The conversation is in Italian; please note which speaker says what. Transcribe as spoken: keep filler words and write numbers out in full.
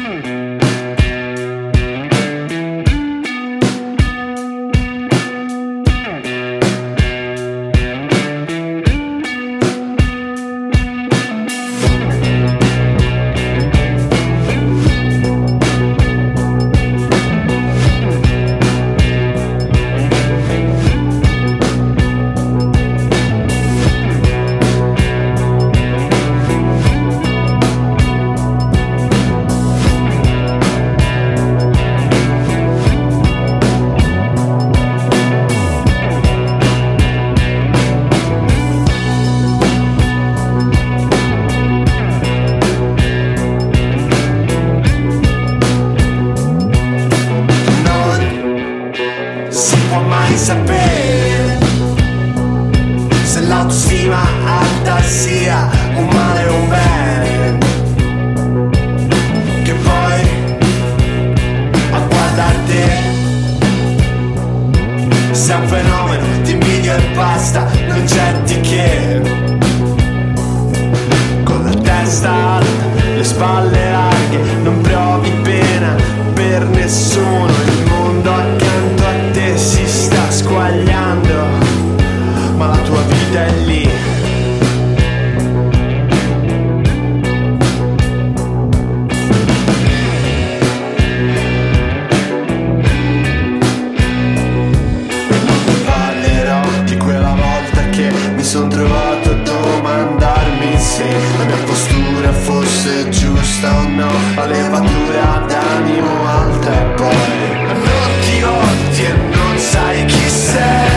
Speaker 1: Sapere se l'autostima alta sia un male o un bene, che poi a guardar te sei un fenomeno, ti invidio e basta, non c'è di che. Con la testa alta, le spalle larghe, non provi pena per nessuno, il mondo accanto a te si sta squagliando, ma la tua vita è lì. Parlerò di quella volta che mi son trovato a domandarmi se la mia postura fosse giusta o no, la levatura d'animo alta e poi non ti odi e non sai chi sei.